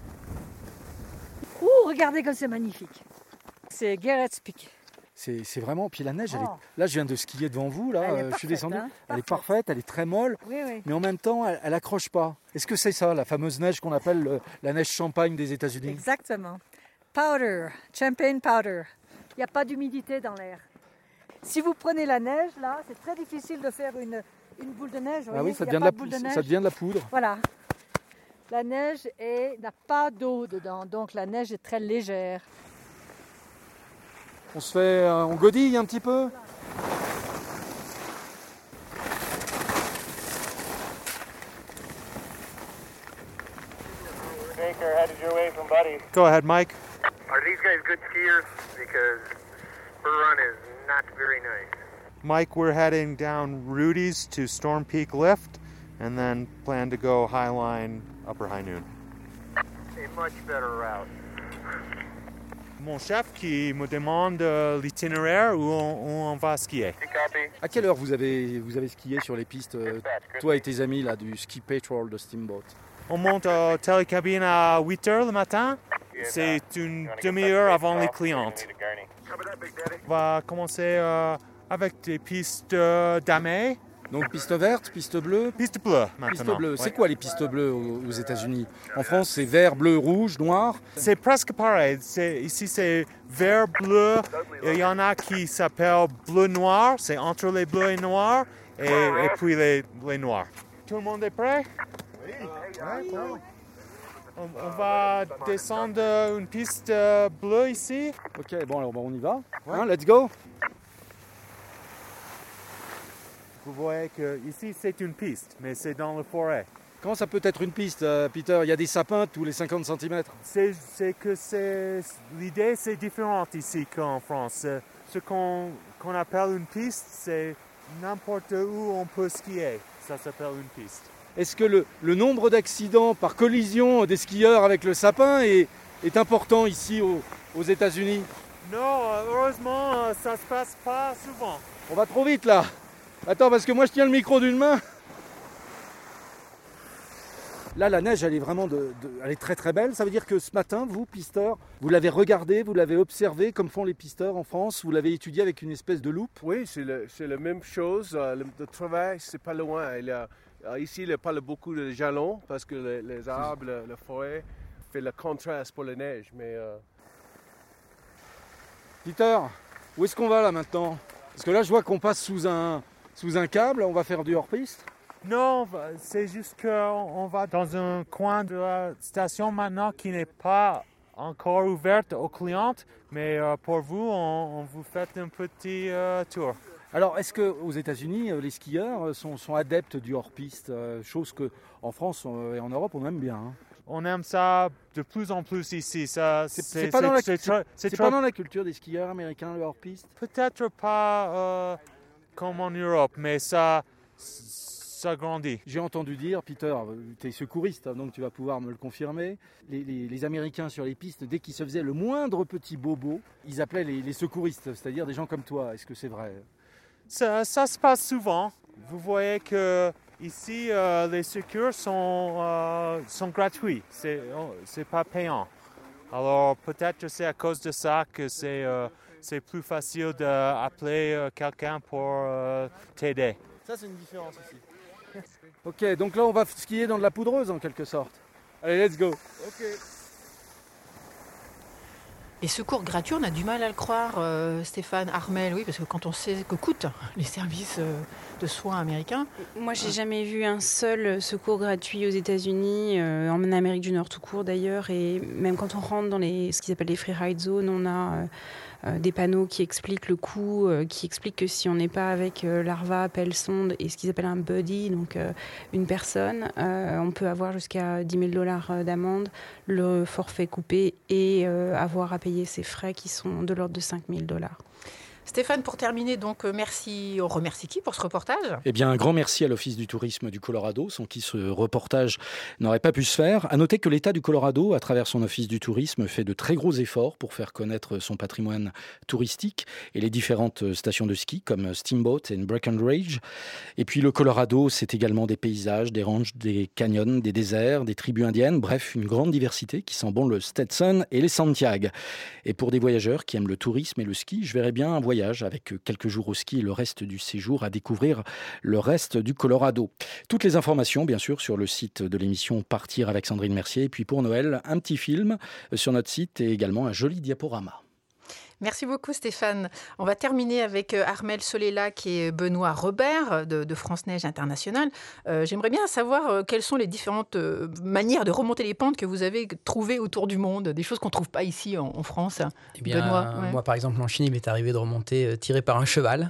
Ouh, regardez comme c'est magnifique. C'est Garrett's Peak. C'est vraiment... Puis la neige, là je viens de skier devant vous, là, je suis descendu. Hein, elle est parfaite, elle est très molle, oui. Mais en même temps, elle accroche pas. Est-ce que c'est ça, la fameuse neige qu'on appelle la neige champagne des États-Unis? Exactement. Powder, champagne powder. Il n'y a pas d'humidité dans l'air. Si vous prenez la neige, là, c'est très difficile de faire une boule de neige. Ah oui, ça devient de la poudre. Voilà. La neige n'a pas d'eau dedans, donc la neige est très légère. On godille un petit peu. Baker headed your way from Buddy. Go ahead, Mike. Are these guys good skiers? Because Fur Run is not very nice. Mike, we're heading down Rudy's to Storm Peak Lift and then plan to go Highline, Upper High Noon. A much better route. Mon chef qui me demande l'itinéraire où on va skier. À quelle heure vous avez skié sur les pistes, toi et tes amis là, du Ski Patrol de Steamboat? On monte au télécabine à 8h le matin. C'est une demi-heure avant les clientes. On va commencer avec des pistes damées. Donc piste verte, piste bleue? Piste bleue maintenant. Piste bleue. C'est quoi les pistes bleues aux États-Unis? En France, c'est vert, bleu, rouge, noir. C'est presque pareil. Ici, c'est vert, bleu. Il y en a qui s'appellent bleu-noir. C'est entre les bleus et noirs. Et puis les noirs. Tout le monde est prêt? Oui. On va descendre une piste bleue ici. Ok, bon alors on y va. Hein, let's go. vous voyez que ici c'est une piste, mais c'est dans la forêt. Comment ça peut être une piste, Peter? Il y a des sapins tous les 50 cm. L'idée c'est différente ici qu'en France. Ce qu'on appelle une piste, c'est n'importe où on peut skier. Ça s'appelle une piste. Est-ce que le nombre d'accidents par collision des skieurs avec le sapin est important ici aux États-Unis? Non, heureusement, ça se passe pas souvent. On va trop vite là. Attends, parce que moi je tiens le micro d'une main. Là, la neige, elle est vraiment elle est très très belle. Ça veut dire que ce matin, vous, pisteurs, vous l'avez regardé, vous l'avez observé, comme font les pisteurs en France. Vous l'avez étudié avec une espèce de loupe. Oui, c'est la même chose. Le travail, c'est pas loin. Ici, il n'y a pas beaucoup de jalons parce que les arbres, la forêt, fait le contraste pour la neige. Mais Peter, où est-ce qu'on va là maintenant? Parce que là, je vois qu'on passe sous un câble. On va faire du hors-piste. Non, c'est juste qu'on va dans un coin de la station maintenant qui n'est pas encore ouverte aux clientes, mais pour vous, on vous fait un petit tour. Alors, est-ce qu'aux États-Unis, les skieurs sont adeptes du hors-piste, chose qu'en France et en Europe, on aime bien, hein? On aime ça de plus en plus ici. C'est pas dans la culture des skieurs américains, le hors-piste? Peut-être pas comme en Europe, mais ça grandit. J'ai entendu dire, Peter, tu es secouriste, donc tu vas pouvoir me le confirmer, les Américains sur les pistes, dès qu'ils se faisaient le moindre petit bobo, ils appelaient les secouristes, c'est-à-dire des gens comme toi. Est-ce que c'est vrai? Ça se passe souvent. Vous voyez que ici, les secours sont gratuits, c'est pas payant. Alors peut-être c'est à cause de ça que c'est plus facile d'appeler quelqu'un pour t'aider. Ça, c'est une différence ici. Ok, donc là on va skier dans de la poudreuse en quelque sorte. Allez, let's go. Ok. Et secours gratuit, on a du mal à le croire, Stéphane, Armel, oui, parce que quand on sait que coûtent les services de soins américains. Moi, j'ai jamais vu un seul secours gratuit aux États-Unis, en Amérique du Nord tout court d'ailleurs, et même quand on rentre dans ce qu'ils appellent les free ride zones, on a des panneaux qui expliquent le coût, qui expliquent que si on n'est pas avec l'ARVA, pelle sonde et ce qu'ils appellent un buddy, donc une personne, on peut avoir jusqu'à $10,000 d'amende, le forfait coupé et avoir à payer ses frais qui sont de l'ordre de $5,000. Stéphane, pour terminer, donc merci. On remercie qui pour ce reportage? Eh bien, un grand merci à l'Office du tourisme du Colorado, sans qui ce reportage n'aurait pas pu se faire. À noter que l'État du Colorado, à travers son Office du tourisme, fait de très gros efforts pour faire connaître son patrimoine touristique et les différentes stations de ski comme Steamboat et Breckenridge. Et puis le Colorado, c'est également des paysages, des ranchs, des canyons, des déserts, des tribus indiennes, bref, une grande diversité qui sent bon le Stetson et les Santiago. Et pour des voyageurs qui aiment le tourisme et le ski, je verrais bien un voyage avec quelques jours au ski et le reste du séjour à découvrir le reste du Colorado. Toutes les informations, bien sûr, sur le site de l'émission Partir avec Sandrine Mercier. Et puis pour Noël, un petit film sur notre site et également un joli diaporama. Merci beaucoup Stéphane. On va terminer avec Armel Solélac et Benoît Robert de France Neige International. J'aimerais bien savoir quelles sont les différentes manières de remonter les pentes que vous avez trouvées autour du monde, des choses qu'on ne trouve pas ici en France. Eh bien, Benoît, moi par exemple en Chine, il m'est arrivé de remonter tiré par un cheval.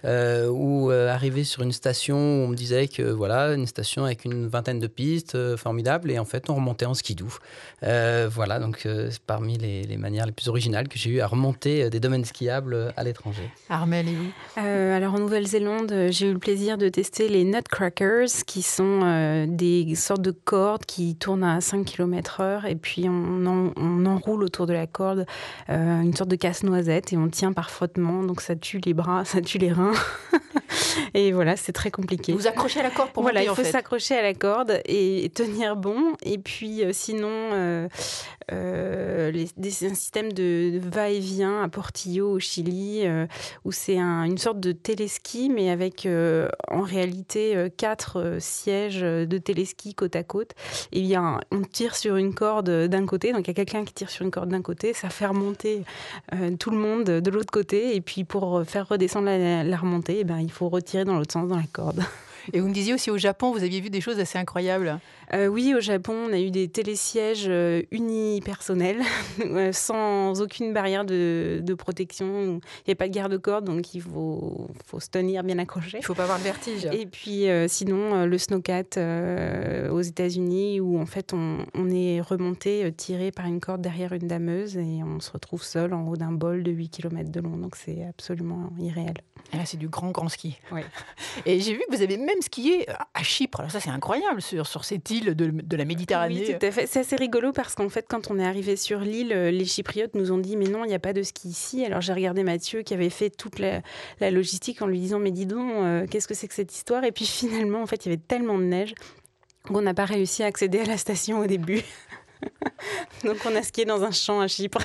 Ou arrivé sur une station où on me disait que voilà, une station avec une vingtaine de pistes, formidable, et en fait on remontait en skidoo. Voilà, donc c'est parmi les manières les plus originales que j'ai eu à remonter des domaines skiables à l'étranger. Armel et vous? Alors en Nouvelle-Zélande, j'ai eu le plaisir de tester les Nutcrackers, qui sont des sortes de cordes qui tournent à 5 km/h, et puis on enroule autour de la corde une sorte de casse-noisette, et on tient par frottement, donc ça tue les bras, ça tue les reins. Et voilà, c'est très compliqué. Vous accrochez à la corde pour monter, il faut s'accrocher à la corde et tenir bon. Et puis sinon, un système de va-et-vient à Portillo au Chili, où c'est une sorte de téléski, mais avec en réalité 4 sièges de téléski côte à côte. Et bien, on tire sur une corde d'un côté, donc il y a quelqu'un qui tire sur une corde d'un côté, ça fait remonter tout le monde de l'autre côté. Et puis pour faire redescendre la remontée, il faut retirer dans l'autre sens dans la corde. Et vous me disiez aussi au Japon, vous aviez vu des choses assez incroyables. Oui, au Japon, on a eu des télésièges unipersonnels, sans aucune barrière de protection. Il n'y a pas de garde-corps, donc il faut se tenir bien accroché. Il ne faut pas avoir de vertige. Et puis sinon, le snowcat aux États-Unis, où en fait on est remonté, tiré par une corde derrière une dameuse, et on se retrouve seul en haut d'un bol de 8 km de long. Donc c'est absolument irréel. Et là, c'est du grand ski. Oui. Et j'ai vu que vous avez même skié à Chypre. Alors ça, c'est incroyable, sur cette île de la Méditerranée. Oui, tout à fait. C'est assez rigolo parce qu'en fait, quand on est arrivé sur l'île, les Chypriotes nous ont dit « Mais non, il n'y a pas de ski ici ». Alors j'ai regardé Mathieu qui avait fait toute la logistique en lui disant « Mais dis donc, qu'est-ce que c'est que cette histoire ?» Et puis finalement, en fait, il y avait tellement de neige qu'on n'a pas réussi à accéder à la station au début. Donc on a skié dans un champ à Chypre.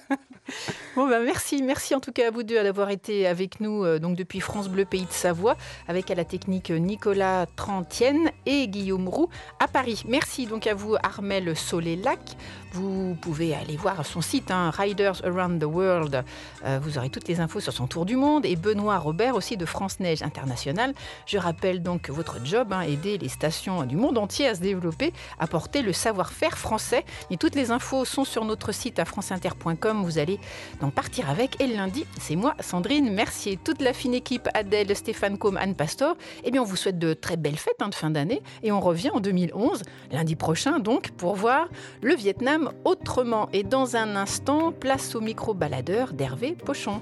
Bon, merci en tout cas à vous deux d'avoir été avec nous donc depuis France Bleu Pays de Savoie, avec à la technique Nicolas Trantienne et Guillaume Roux à Paris. Merci donc à vous Armelle Solélac. Vous pouvez aller voir son site Riders Around the World. Vous aurez toutes les infos sur son tour du monde, et Benoît Robert aussi de France Neige International. Je rappelle donc votre job, aider les stations du monde entier à se développer, à porter le savoir-faire français. Et toutes les infos sont sur notre site à franceinter.com. Vous allez donc partir avec. Et le lundi, c'est moi, Sandrine Mercier, toute la fine équipe, Adèle, Stéphane Combe, Anne Pastor. Eh bien, on vous souhaite de très belles fêtes de fin d'année, et on revient en 2011, lundi prochain donc, pour voir le Vietnam autrement. Et dans un instant, place au micro-baladeur d'Hervé Pochon.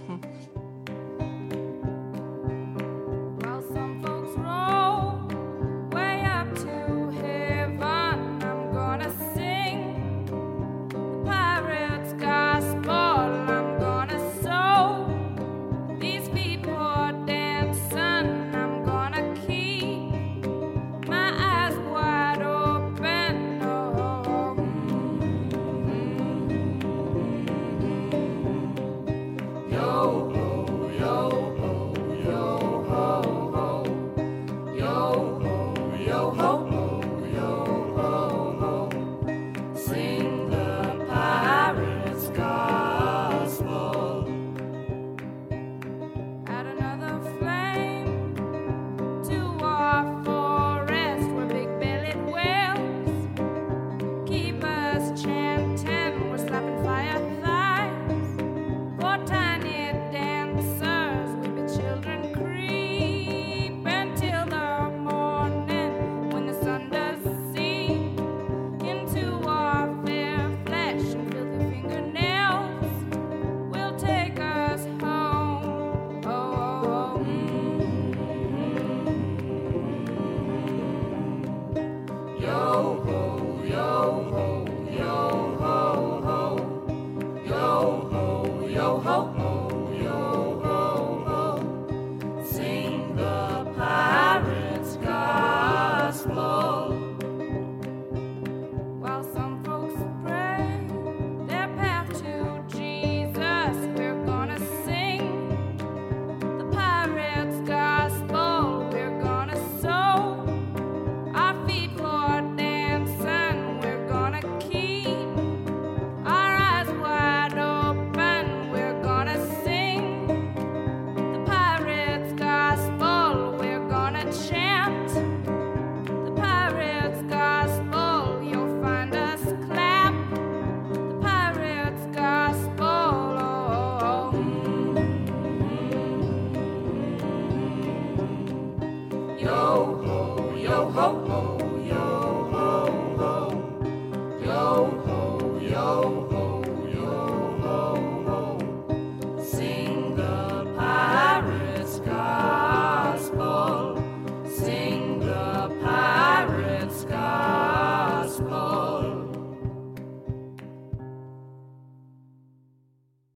Yo.